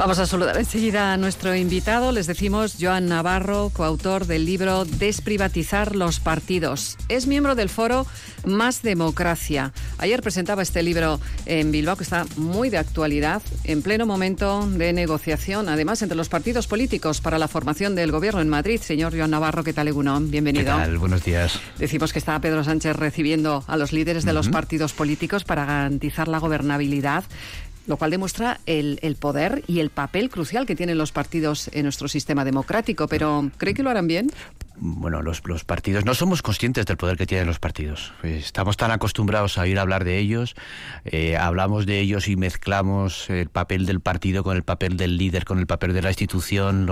Vamos a saludar enseguida a nuestro invitado. Les decimos Joan Navarro, coautor del libro Desprivatizar los partidos. Es miembro del foro Más Democracia. Ayer presentaba este libro en Bilbao, que está muy de actualidad, en pleno momento de negociación, además, entre los partidos políticos para la formación del gobierno en Madrid. Señor Joan Navarro, ¿qué tal, egunon? Bienvenido. ¿Qué tal? Buenos días. Decimos que está Pedro Sánchez recibiendo a los líderes de los partidos políticos para garantizar la gobernabilidad, lo cual demuestra el poder y el papel crucial que tienen los partidos en nuestro sistema democrático. Pero, ¿cree que lo harán bien? Bueno, los partidos, no somos conscientes del poder que tienen los partidos. Estamos tan acostumbrados a oír hablar de ellos, hablamos de ellos y mezclamos el papel del partido con el papel del líder, con el papel de la institución.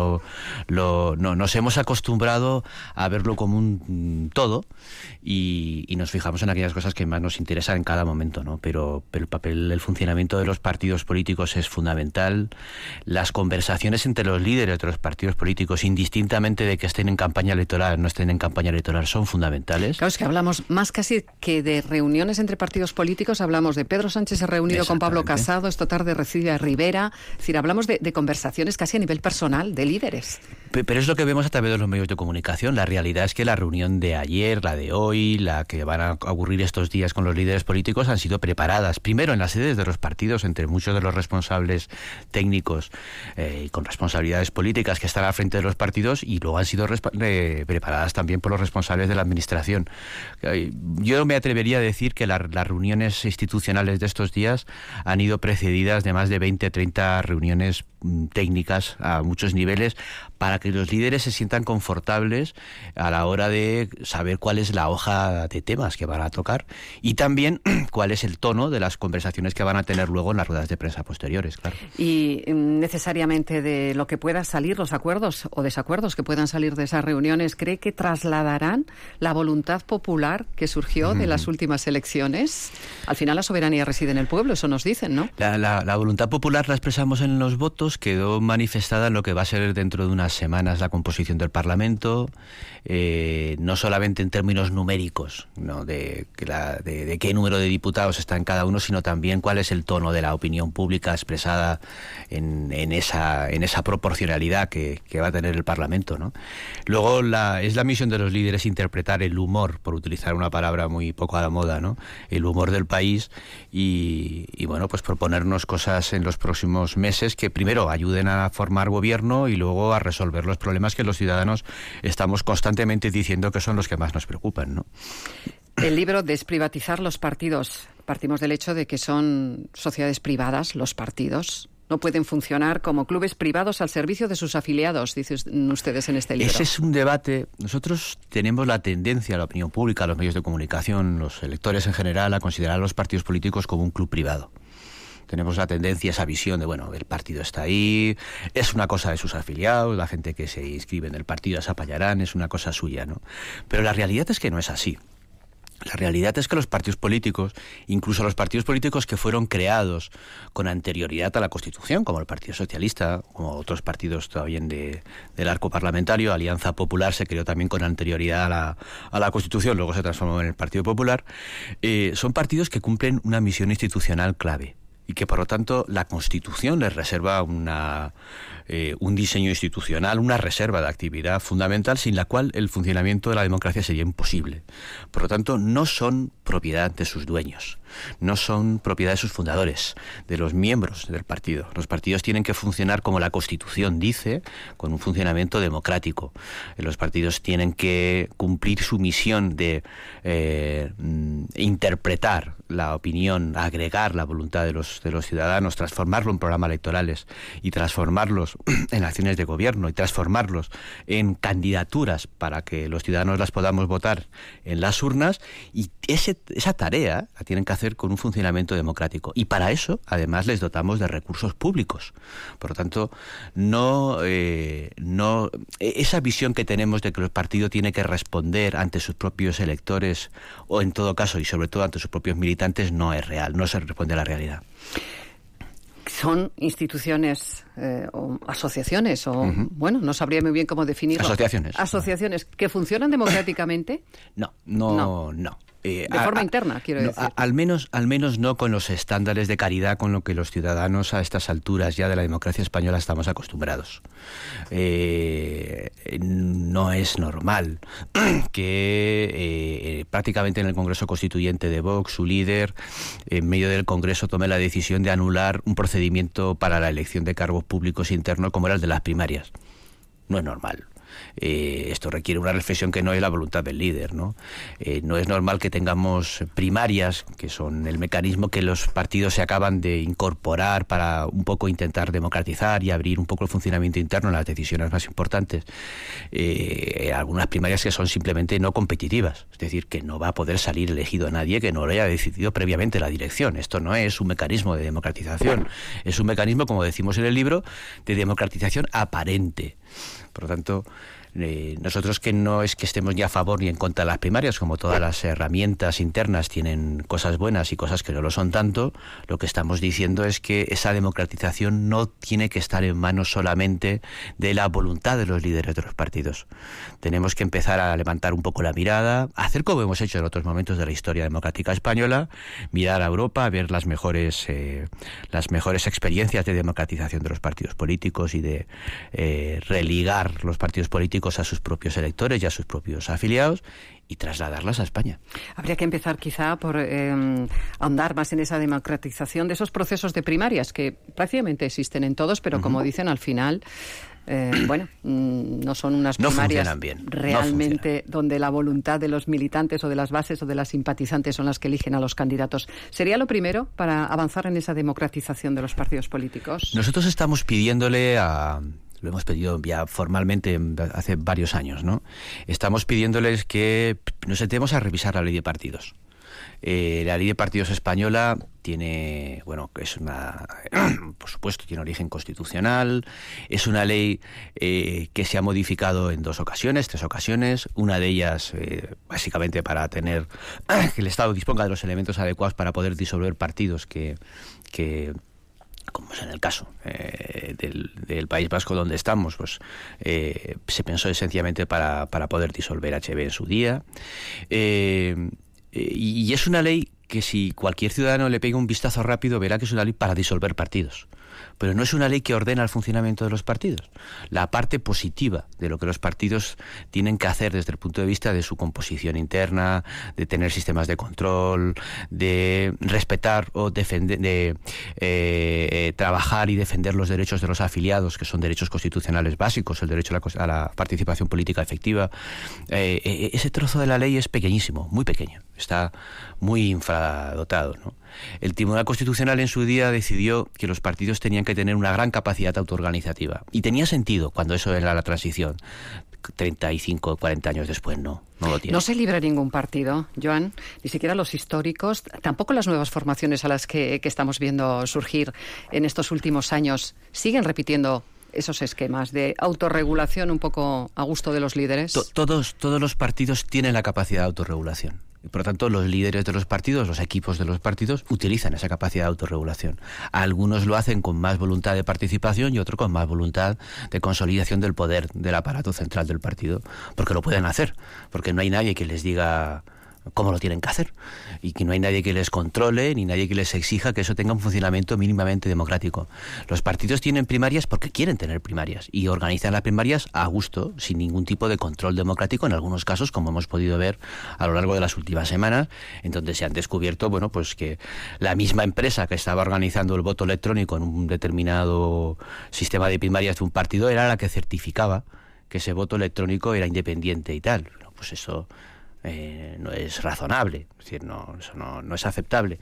Nos hemos acostumbrado a verlo como un todo y nos fijamos en aquellas cosas que más nos interesan en cada momento, ¿no? Pero el funcionamiento de los partidos políticos es fundamental. Las conversaciones entre los líderes de los partidos políticos, indistintamente de que estén en campaña electoral, no estén en campaña electoral, son fundamentales. Claro, es que hablamos más casi que de reuniones entre partidos políticos, hablamos de Pedro Sánchez se ha reunido con Pablo Casado, esta tarde recibe a Rivera, es decir, hablamos de conversaciones casi a nivel personal, de líderes. Pero es lo que vemos a través de los medios de comunicación. La realidad es que la reunión de ayer, la de hoy, la que van a ocurrir estos días con los líderes políticos han sido preparadas, primero en las sedes de los partidos, entre muchos de los responsables técnicos y con responsabilidades políticas que están al frente de los partidos, y luego han sido preparadas también por los responsables de la administración. Yo me atrevería a decir que las reuniones institucionales de estos días han ido precedidas de más de 20-30 reuniones técnicas a muchos niveles, para que los líderes se sientan confortables a la hora de saber cuál es la hoja de temas que van a tocar y también cuál es el tono de las conversaciones que van a tener luego en las ruedas de prensa posteriores, claro. Y necesariamente de lo que pueda salir, los acuerdos o desacuerdos que puedan salir de esas reuniones, ¿cree que trasladarán la voluntad popular que surgió de las últimas elecciones? Al final la soberanía reside en el pueblo, eso nos dicen, ¿no? La voluntad popular la expresamos en los votos, quedó manifestada en lo que va a ser dentro de unas semanas la composición del Parlamento, no solamente en términos numéricos, ¿no? de qué número de diputados está en cada uno, sino también cuál es el tono de la opinión pública expresada en esa proporcionalidad que va a tener el Parlamento, ¿no? Luego es la misión de los líderes interpretar el humor, por utilizar una palabra muy poco a la moda, ¿no? El humor del país y bueno, pues proponernos cosas en los próximos meses que primero ayuden a formar gobierno y luego a resolver los problemas que los ciudadanos estamos constantemente diciendo que son los que más nos preocupan, ¿no? El libro Desprivatizar los partidos. Partimos del hecho de que son sociedades privadas, los partidos. No pueden funcionar como clubes privados al servicio de sus afiliados, dicen ustedes en este libro. Ese es un debate. Nosotros tenemos la tendencia, la opinión pública, los medios de comunicación, los electores en general, a considerar a los partidos políticos como un club privado. Tenemos la tendencia, esa visión de, bueno, el partido está ahí, es una cosa de sus afiliados, la gente que se inscribe en el partido es apayarán, es una cosa suya, ¿no? Pero la realidad es que no es así. La realidad es que los partidos políticos, incluso los partidos políticos que fueron creados con anterioridad a la Constitución, como el Partido Socialista, como otros partidos también del arco parlamentario, Alianza Popular se creó también con anterioridad a la Constitución, luego se transformó en el Partido Popular, son partidos que cumplen una misión institucional clave y que por lo tanto la Constitución les reserva un diseño institucional, una reserva de actividad fundamental sin la cual el funcionamiento de la democracia sería imposible. Por lo tanto, no son propiedad de sus dueños, no son propiedad de sus fundadores, de los miembros del partido. Los partidos tienen que funcionar como la Constitución dice, con un funcionamiento democrático. Los partidos tienen que cumplir su misión de interpretar la opinión, agregar la voluntad de los ciudadanos, transformarlo en programas electorales y transformarlos en acciones de gobierno y transformarlos en candidaturas para que los ciudadanos las podamos votar en las urnas, y esa tarea la tienen que hacer con un funcionamiento democrático, y para eso además les dotamos de recursos públicos. Por lo tanto, esa visión que tenemos de que el partido tiene que responder ante sus propios electores, o en todo caso y sobre todo ante sus propios militantes, no es real, no se responde a la realidad. Son instituciones o asociaciones o, bueno, no sabría muy bien cómo definirlo. Asociaciones. Asociaciones que funcionan democráticamente. No. De forma interna, quiero decir. Al menos no con los estándares de caridad con lo que los ciudadanos a estas alturas ya de la democracia española estamos acostumbrados. No es normal que prácticamente en el Congreso Constituyente de Vox, su líder, en medio del Congreso, tome la decisión de anular un procedimiento para la elección de cargos públicos internos como era el de las primarias. No es normal. Esto requiere una reflexión que no es la voluntad del líder, ¿no? No es normal que tengamos primarias, que son el mecanismo que los partidos se acaban de incorporar para un poco intentar democratizar y abrir un poco el funcionamiento interno en las decisiones más importantes. Algunas primarias que son simplemente no competitivas, es decir, que no va a poder salir elegido a nadie que no lo haya decidido previamente la dirección. Esto no es un mecanismo de democratización, es un mecanismo, como decimos en el libro, de democratización aparente. Por lo tanto, nosotros que no es que estemos ni a favor ni en contra de las primarias, como todas las herramientas internas tienen cosas buenas y cosas que no lo son tanto, lo que estamos diciendo es que esa democratización no tiene que estar en manos solamente de la voluntad de los líderes de los partidos. Tenemos que empezar a levantar un poco la mirada, hacer como hemos hecho en otros momentos de la historia democrática española, mirar a Europa, ver las mejores experiencias de democratización de los partidos políticos y de religar los partidos políticos a sus propios electores y a sus propios afiliados y trasladarlas a España. Habría que empezar quizá por ahondar más en esa democratización de esos procesos de primarias que prácticamente existen en todos, pero como dicen al final, no son unas primarias realmente donde la voluntad de los militantes o de las bases o de las simpatizantes son las que eligen a los candidatos. ¿Sería lo primero para avanzar en esa democratización de los partidos políticos? Nosotros estamos pidiéndole lo hemos pedido ya formalmente hace varios años, ¿no? Estamos pidiéndoles que nos sentemos a revisar la ley de partidos. La ley de partidos española tiene, por supuesto, tiene origen constitucional. Es una ley que se ha modificado en 3 ocasiones. Una de ellas, básicamente, para tener que el Estado disponga de los elementos adecuados para poder disolver partidos que como es en el caso del País Vasco donde estamos, pues se pensó sencillamente para poder disolver HB en su día. Y es una ley que si cualquier ciudadano le pega un vistazo rápido verá que es una ley para disolver partidos. Pero no es una ley que ordena el funcionamiento de los partidos. La parte positiva de lo que los partidos tienen que hacer desde el punto de vista de su composición interna, de tener sistemas de control, de respetar o defender, de trabajar y defender los derechos de los afiliados, que son derechos constitucionales básicos, el derecho a la participación política efectiva. Ese trozo de la ley es pequeñísimo, muy pequeño. Está muy infradotado, ¿no? El Tribunal Constitucional en su día decidió que los partidos tenían que tener una gran capacidad autoorganizativa. Y tenía sentido cuando eso era la transición. 35, 40 años después no lo tiene. No se libra ningún partido, Joan, ni siquiera los históricos, tampoco las nuevas formaciones a las que estamos viendo surgir en estos últimos años. ¿Siguen repitiendo esos esquemas de autorregulación un poco a gusto de los líderes? Todos los partidos tienen la capacidad de autorregulación. Y por lo tanto, los líderes de los partidos, los equipos de los partidos, utilizan esa capacidad de autorregulación. Algunos lo hacen con más voluntad de participación y otros con más voluntad de consolidación del poder del aparato central del partido, porque lo pueden hacer, porque no hay nadie que les diga cómo lo tienen que hacer y que no hay nadie que les controle ni nadie que les exija que eso tenga un funcionamiento mínimamente democrático. Los partidos tienen primarias porque quieren tener primarias y organizan las primarias a gusto, sin ningún tipo de control democrático, en algunos casos, como hemos podido ver a lo largo de las últimas semanas, en donde se han descubierto pues que la misma empresa que estaba organizando el voto electrónico en un determinado sistema de primarias de un partido era la que certificaba que ese voto electrónico era independiente y tal. Pues eso no es razonable, es decir, eso no es aceptable.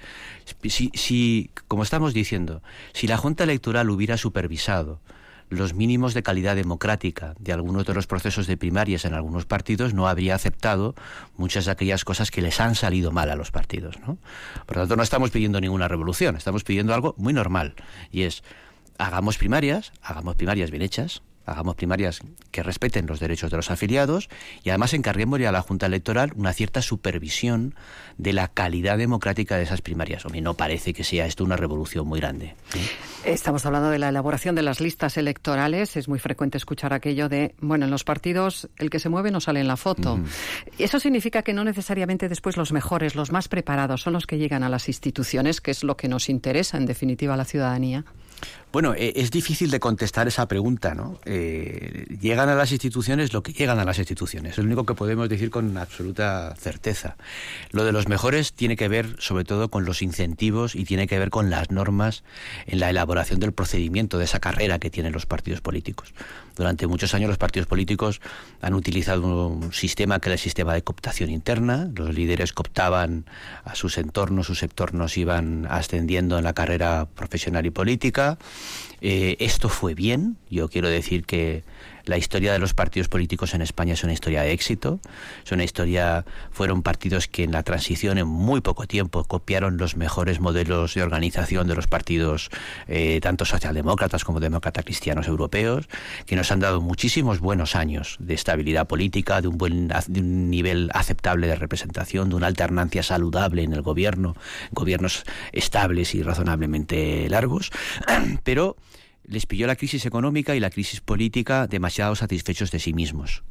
Si, como estamos diciendo, si la Junta Electoral hubiera supervisado los mínimos de calidad democrática de algunos de los procesos de primarias en algunos partidos, no habría aceptado muchas de aquellas cosas que les han salido mal a los partidos, ¿no? Por lo tanto, no estamos pidiendo ninguna revolución, estamos pidiendo algo muy normal, y es hagamos primarias bien hechas, hagamos primarias que respeten los derechos de los afiliados y además encarguémosle a la Junta Electoral una cierta supervisión de la calidad democrática de esas primarias. Hombre, no parece que sea esto una revolución muy grande. Estamos hablando de la elaboración de las listas electorales. Es muy frecuente escuchar aquello de, bueno, en los partidos el que se mueve no sale en la foto. Eso significa que no necesariamente después los mejores, los más preparados son los que llegan a las instituciones, que es lo que nos interesa en definitiva a la ciudadanía. Bueno, es difícil de contestar esa pregunta, ¿no? Llegan a las instituciones lo que llegan a las instituciones. Es lo único que podemos decir con absoluta certeza. Lo de los mejores tiene que ver sobre todo con los incentivos y tiene que ver con las normas en la elaboración del procedimiento de esa carrera que tienen los partidos políticos. Durante muchos años los partidos políticos han utilizado un sistema que era el sistema de cooptación interna. Los líderes cooptaban a sus entornos iban ascendiendo en la carrera profesional y política. Esto fue bien. Yo quiero decir que la historia de los partidos políticos en España es una historia de éxito. Fueron partidos que en la transición en muy poco tiempo copiaron los mejores modelos de organización de los partidos, tanto socialdemócratas como demócratas cristianos europeos, que nos han dado muchísimos buenos años de estabilidad política, de un nivel aceptable de representación, de una alternancia saludable en el gobierno, gobiernos estables y razonablemente largos, pero les pilló la crisis económica y la crisis política demasiado satisfechos de sí mismos.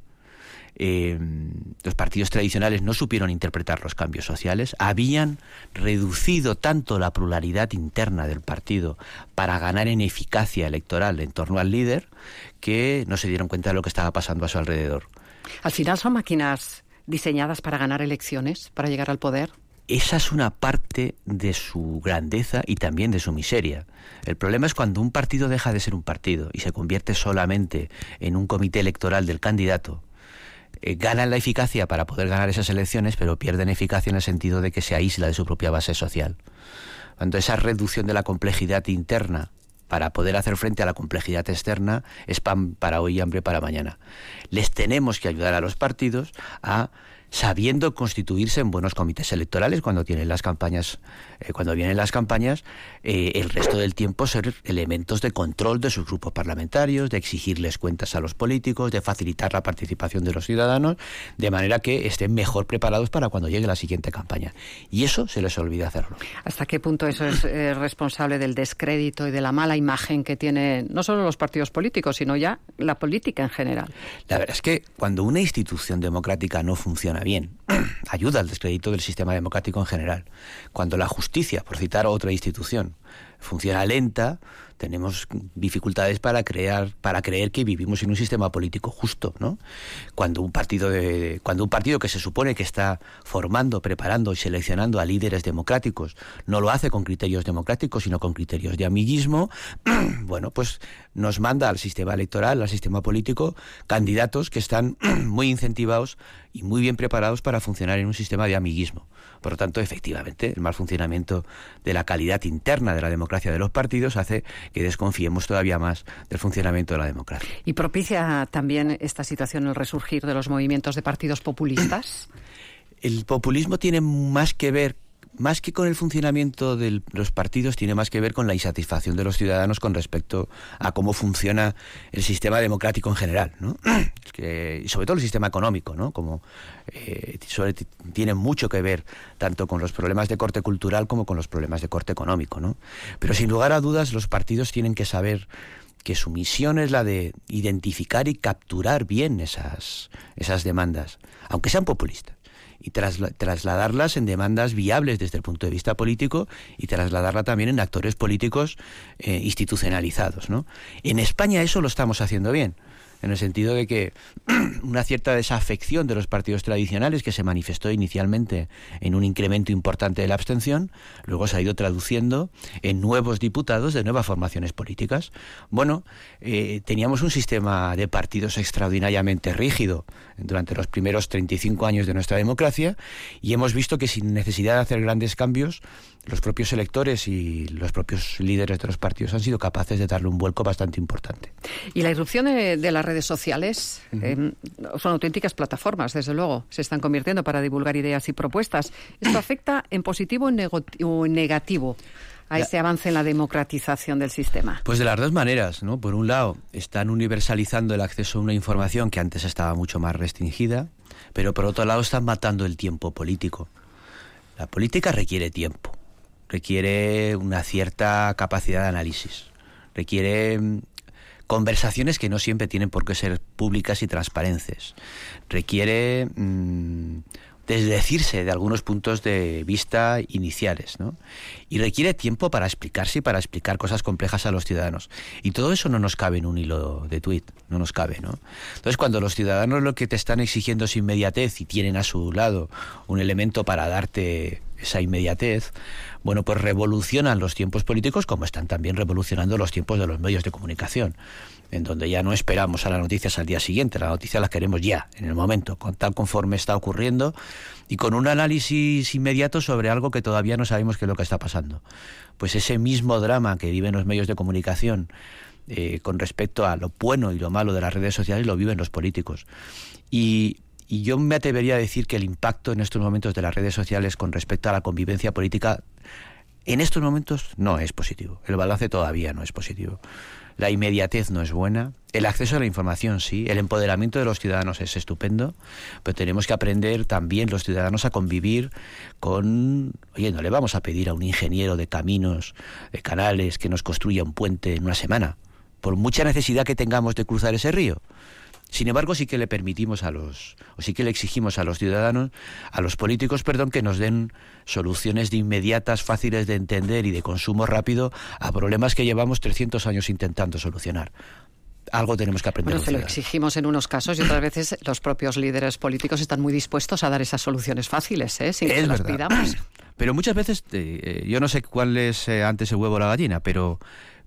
Los partidos tradicionales no supieron interpretar los cambios sociales, habían reducido tanto la pluralidad interna del partido para ganar en eficacia electoral en torno al líder que no se dieron cuenta de lo que estaba pasando a su alrededor. Al final son máquinas diseñadas para ganar elecciones, para llegar al poder. Esa es una parte de su grandeza y también de su miseria. El problema es cuando un partido deja de ser un partido y se convierte solamente en un comité electoral del candidato. Ganan la eficacia para poder ganar esas elecciones, pero pierden eficacia en el sentido de que se aísla de su propia base social. Cuando esa reducción de la complejidad interna para poder hacer frente a la complejidad externa es pan para hoy y hambre para mañana. Les tenemos que ayudar a los partidos a, sabiendo constituirse en buenos comités electorales cuando vienen las campañas, el resto del tiempo ser elementos de control de sus grupos parlamentarios, de exigirles cuentas a los políticos, de facilitar la participación de los ciudadanos, de manera que estén mejor preparados para cuando llegue la siguiente campaña. Y eso se les olvida hacerlo. ¿Hasta qué punto eso es responsable del descrédito y de la mala imagen que tienen no solo los partidos políticos, sino ya la política en general? La verdad es que cuando una institución democrática no funciona bien, ayuda al descrédito del sistema democrático en general. Cuando la justicia, por citar otra institución, funciona lenta, tenemos dificultades para creer que vivimos en un sistema político justo, ¿no? Cuando un partido que se supone que está formando, preparando y seleccionando a líderes democráticos no lo hace con criterios democráticos, sino con criterios de amiguismo, bueno, pues nos manda al sistema electoral, al sistema político, candidatos que están muy incentivados y muy bien preparados para funcionar en un sistema de amiguismo. Por lo tanto, efectivamente, el mal funcionamiento de la calidad interna de la democracia de los partidos hace que desconfiemos todavía más del funcionamiento de la democracia. ¿Y propicia también esta situación el resurgir de los movimientos de partidos populistas? El populismo tiene más que ver, más que con el funcionamiento de los partidos, tiene más que ver con la insatisfacción de los ciudadanos con respecto a cómo funciona el sistema democrático en general, ¿no? Y sobre todo el sistema económico, ¿no? Tiene mucho que ver tanto con los problemas de corte cultural como con los problemas de corte económico, ¿no? Pero sin lugar a dudas los partidos tienen que saber que su misión es la de identificar y capturar bien esas demandas, aunque sean populistas, y trasladarlas en demandas viables desde el punto de vista político y trasladarla también en actores políticos institucionalizados, ¿no? En España eso lo estamos haciendo bien, en el sentido de que una cierta desafección de los partidos tradicionales que se manifestó inicialmente en un incremento importante de la abstención, luego se ha ido traduciendo en nuevos diputados de nuevas formaciones políticas. Bueno, teníamos un sistema de partidos extraordinariamente rígido durante los primeros 35 años de nuestra democracia y hemos visto que sin necesidad de hacer grandes cambios, los propios electores y los propios líderes de los partidos han sido capaces de darle un vuelco bastante importante. Y la irrupción de las redes sociales son auténticas plataformas, desde luego, se están convirtiendo para divulgar ideas y propuestas. ¿Esto afecta en positivo o en negativo a este avance en la democratización del sistema? Pues de las dos maneras, ¿no? Por un lado, están universalizando el acceso a una información que antes estaba mucho más restringida, pero por otro lado están matando el tiempo político. La política requiere tiempo, requiere una cierta capacidad de análisis, requiere conversaciones que no siempre tienen por qué ser públicas y transparentes, requiere desdecirse de algunos puntos de vista iniciales, ¿no? Y requiere tiempo para explicarse y para explicar cosas complejas a los ciudadanos. Y todo eso no nos cabe en un hilo de tuit, no nos cabe, ¿no? Entonces, cuando los ciudadanos lo que te están exigiendo es inmediatez y tienen a su lado un elemento para darte esa inmediatez, bueno, pues revolucionan los tiempos políticos como están también revolucionando los tiempos de los medios de comunicación, en donde ya no esperamos a las noticias al día siguiente, las noticias las queremos ya, en el momento, tal conforme está ocurriendo y con un análisis inmediato sobre algo que todavía no sabemos qué es lo que está pasando. Pues ese mismo drama que viven los medios de comunicación con respecto a lo bueno y lo malo de las redes sociales lo viven los políticos. Y yo me atrevería a decir que el impacto en estos momentos de las redes sociales con respecto a la convivencia política en estos momentos no es positivo. El balance todavía no es positivo. La inmediatez no es buena. El acceso a la información sí. El empoderamiento de los ciudadanos es estupendo. Pero tenemos que aprender también los ciudadanos a convivir con... Oye, no le vamos a pedir a un ingeniero de caminos, de canales, que nos construya un puente en una semana, por mucha necesidad que tengamos de cruzar ese río. Sin embargo, sí que le permitimos sí que le exigimos a los ciudadanos, a los políticos, que nos den soluciones de inmediatas, fáciles de entender y de consumo rápido a problemas que llevamos 300 años intentando solucionar. Algo tenemos que aprender. Bueno, se lo exigimos en unos casos y otras veces los propios líderes políticos están muy dispuestos a dar esas soluciones fáciles, sin que se las pidamos. Pero muchas veces, yo no sé cuál es antes el huevo o la gallina, pero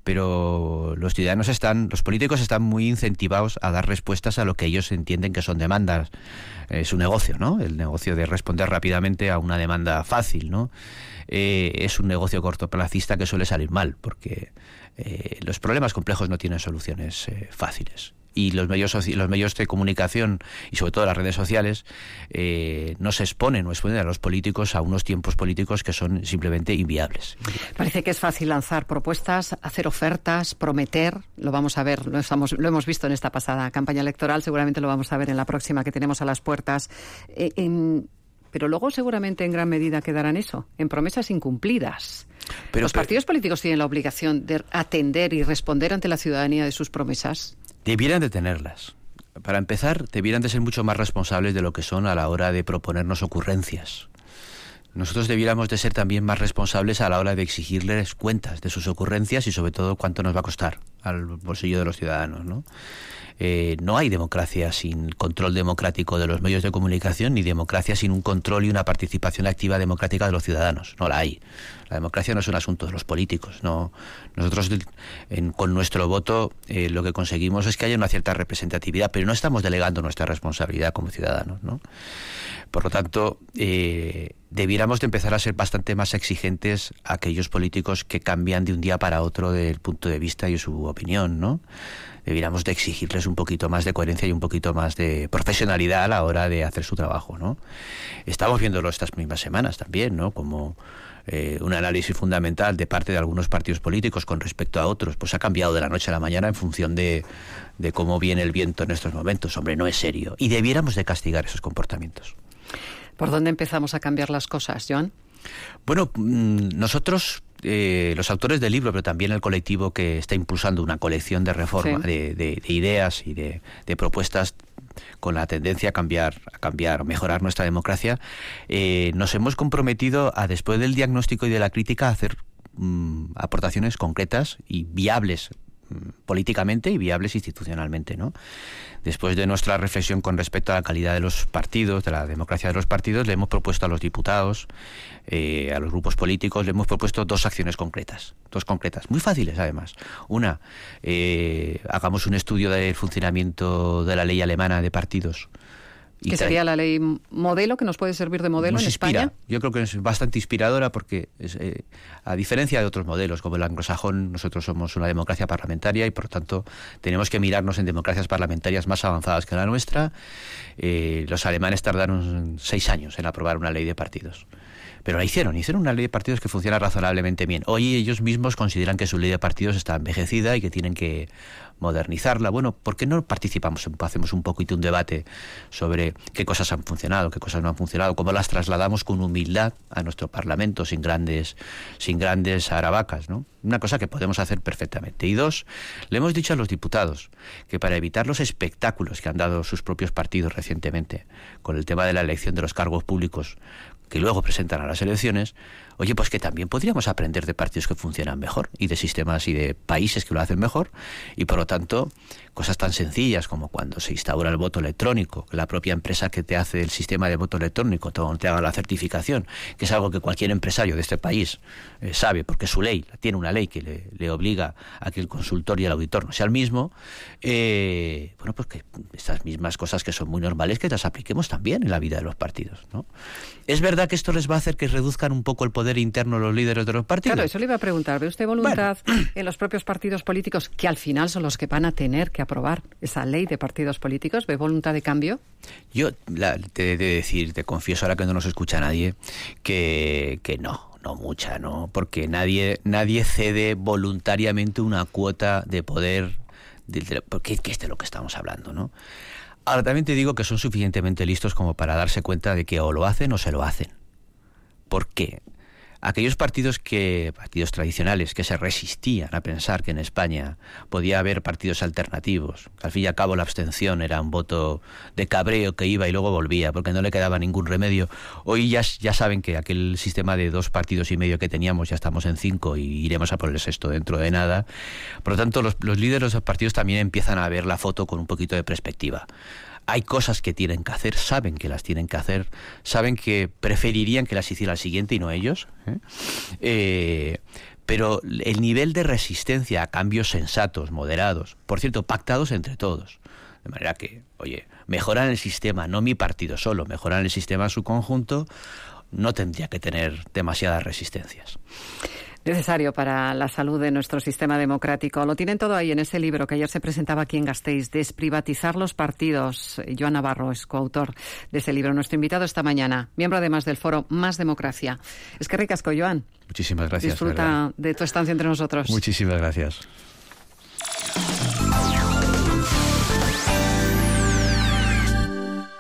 los ciudadanos los políticos están muy incentivados a dar respuestas a lo que ellos entienden que son demandas. Es su negocio, ¿no? El negocio de responder rápidamente a una demanda fácil, ¿no? Es un negocio cortoplacista que suele salir mal, porque los problemas complejos no tienen soluciones fáciles. Y los medios de comunicación y sobre todo las redes sociales no se exponen a los políticos a unos tiempos políticos que son simplemente inviables. Parece que es fácil lanzar propuestas, hacer ofertas, prometer. Lo vamos a ver, lo hemos visto en esta pasada campaña electoral, seguramente lo vamos a ver en la próxima que tenemos a las puertas. Pero luego seguramente en gran medida quedará en eso, en promesas incumplidas. ¿Los partidos políticos tienen la obligación de atender y responder ante la ciudadanía de sus promesas? Debieran de tenerlas. Para empezar, debieran de ser mucho más responsables de lo que son a la hora de proponernos ocurrencias. Nosotros debiéramos de ser también más responsables a la hora de exigirles cuentas de sus ocurrencias y sobre todo cuánto nos va a costar al bolsillo de los ciudadanos, ¿no? No hay democracia sin control democrático de los medios de comunicación, ni democracia sin un control y una participación activa democrática de los ciudadanos. No la hay. La democracia no es un asunto de los políticos. No. Nosotros con nuestro voto lo que conseguimos es que haya una cierta representatividad, pero no estamos delegando nuestra responsabilidad como ciudadanos, ¿no? Por lo tanto, debiéramos de empezar a ser bastante más exigentes a aquellos políticos que cambian de un día para otro del punto de vista y su opinión, ¿no? Debiéramos de exigirles un poquito más de coherencia y un poquito más de profesionalidad a la hora de hacer su trabajo, ¿no? Estamos viéndolo estas mismas semanas también, ¿no? Como un análisis fundamental de parte de algunos partidos políticos con respecto a otros, pues ha cambiado de la noche a la mañana en función de cómo viene el viento en estos momentos. Hombre, no es serio. Y debiéramos de castigar esos comportamientos. ¿Por dónde empezamos a cambiar las cosas, Joan? Bueno, nosotros, los autores del libro, pero también el colectivo que está impulsando una colección de reforma, sí, de ideas y de propuestas con la tendencia a cambiar, a mejorar nuestra democracia, nos hemos comprometido a, después del diagnóstico y de la crítica, a hacer aportaciones concretas y viables políticamente y viables institucionalmente, ¿no? Después de nuestra reflexión con respecto a la calidad de los partidos, de la democracia de los partidos, le hemos propuesto a los diputados, a los grupos políticos, le hemos propuesto dos acciones concretas, muy fáciles además. Una, hagamos un estudio del funcionamiento de la ley alemana de partidos. ¿Qué sería la ley modelo, que nos puede servir de modelo en España? Yo creo que es bastante inspiradora porque, a diferencia de otros modelos, como el anglosajón, nosotros somos una democracia parlamentaria y, por lo tanto, tenemos que mirarnos en democracias parlamentarias más avanzadas que la nuestra. Los alemanes tardaron 6 años en aprobar una ley de partidos. Pero la hicieron una ley de partidos que funciona razonablemente bien. Hoy ellos mismos consideran que su ley de partidos está envejecida y que tienen que modernizarla. Bueno, ¿por qué no hacemos un poquito un debate sobre qué cosas han funcionado, qué cosas no han funcionado, cómo las trasladamos con humildad a nuestro Parlamento sin grandes aravacas, ¿no? Una cosa que podemos hacer perfectamente. Y dos, le hemos dicho a los diputados que para evitar los espectáculos que han dado sus propios partidos recientemente con el tema de la elección de los cargos públicos que luego presentan a las elecciones, oye, pues que también podríamos aprender de partidos que funcionan mejor y de sistemas y de países que lo hacen mejor, y por lo tanto cosas tan sencillas como cuando se instaura el voto electrónico, la propia empresa que te hace el sistema de voto electrónico te haga la certificación, que es algo que cualquier empresario de este país sabe, porque su ley, tiene una ley que le obliga a que el consultor y el auditor no sea el mismo. Bueno, pues que estas mismas cosas que son muy normales que las apliquemos también en la vida de los partidos, ¿no? Es verdad que esto les va a hacer que reduzcan un poco el poder interno los líderes de los partidos. Claro, eso le iba a preguntar. ¿Ve usted voluntad en los propios partidos políticos, que al final son los que van a tener que aprobar esa ley de partidos políticos? ¿Ve voluntad de cambio? Yo te he de decir, te confieso ahora que no nos escucha nadie, que no mucha, ¿no? Porque nadie cede voluntariamente una cuota de poder, porque es de lo que estamos hablando, ¿no? Ahora también te digo que son suficientemente listos como para darse cuenta de que o lo hacen o se lo hacen. ¿Por qué? Aquellos partidos tradicionales que se resistían a pensar que en España podía haber partidos alternativos, que al fin y al cabo la abstención era un voto de cabreo que iba y luego volvía porque no le quedaba ningún remedio, hoy ya saben que aquel sistema de 2,5 partidos que teníamos ya estamos en 5 y iremos a por el 6º dentro de nada. Por lo tanto, los líderes de los partidos también empiezan a ver la foto con un poquito de perspectiva. Hay cosas que tienen que hacer, saben que las tienen que hacer, saben que preferirían que las hiciera el siguiente y no ellos, pero el nivel de resistencia a cambios sensatos, moderados, por cierto, pactados entre todos, de manera que, oye, mejoran el sistema, no mi partido solo, mejoran el sistema en su conjunto, no tendría que tener demasiadas resistencias. Necesario para la salud de nuestro sistema democrático. Lo tienen todo ahí en ese libro que ayer se presentaba aquí en Gasteiz, Desprivatizar los partidos. Joan Navarro es coautor de ese libro. Nuestro invitado esta mañana, miembro además del foro Más Democracia. Es que ricasco, Joan. Muchísimas gracias. Disfruta de tu estancia entre nosotros. Muchísimas gracias.